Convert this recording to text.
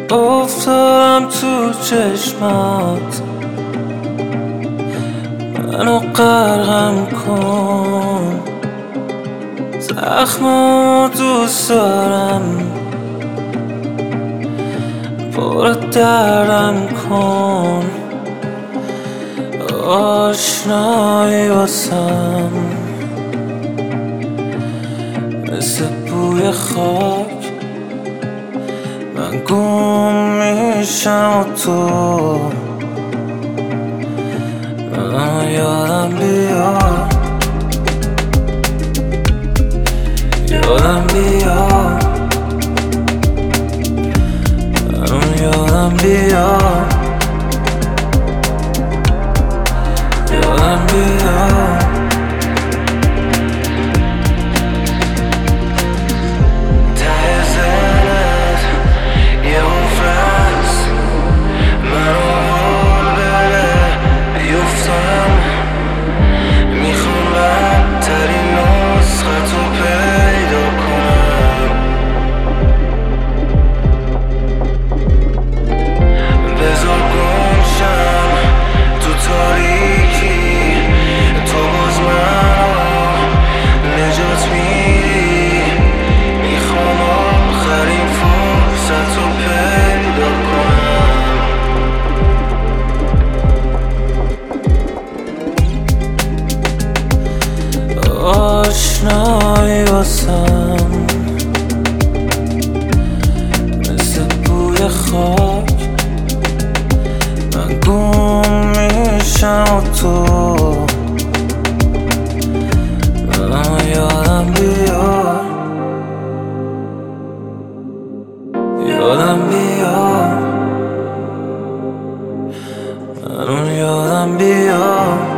افتادم تو چشمات، منو غرقم کن، زخمامو دوست دارم، پر دردم کن. آشنایی واسم مثل بوی خاک، من گم میشم و تو یادم بیار، یادم بیار، یادم بیار، یادم بیار. ته ذهنت یه حفره‌ست، منو حال بده بیفتم، میخوام بدترین نسختو پیدا کنم، بذار گم شم تو تاریکی، تو باز منو نجات میدی، میخوام آخرین فرصتو پیدا کنم. آشنایی واسم مثل بوی خاک، من گم میشم و تو یادم بیار، یادم بیار، منو یادم بیار.